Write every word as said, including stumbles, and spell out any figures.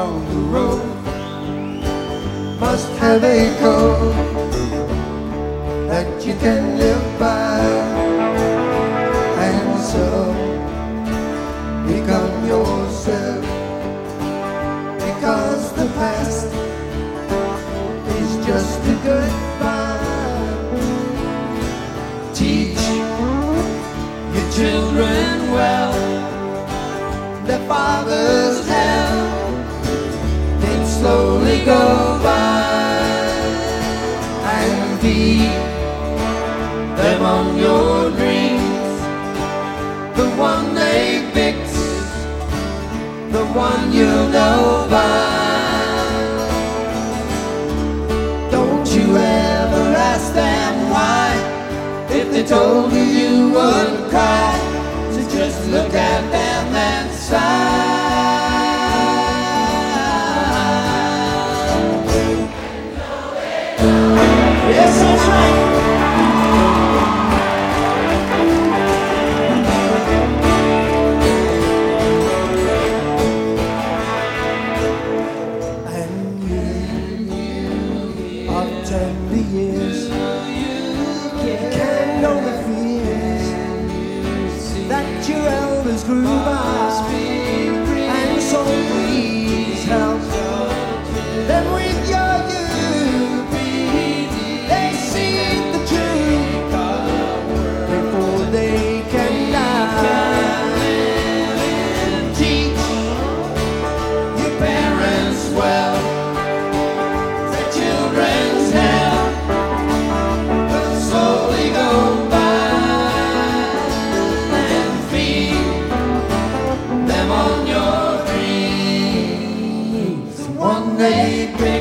along the road must have a code that you can live by, and so become yourself, because the past is just a goodbye. Teach your children well, their fathers have been slowly go by, and feed them on your dreams, the one they fix, the one you'll know by. Don't you ever ask them why, if they told you you would cry, so just look at them and sigh. Yes, that's right. Tender years, you can know the fears that your elders grew by, and so please help them with your youth. They see the truth before they can die. Teach your parents well, their children's they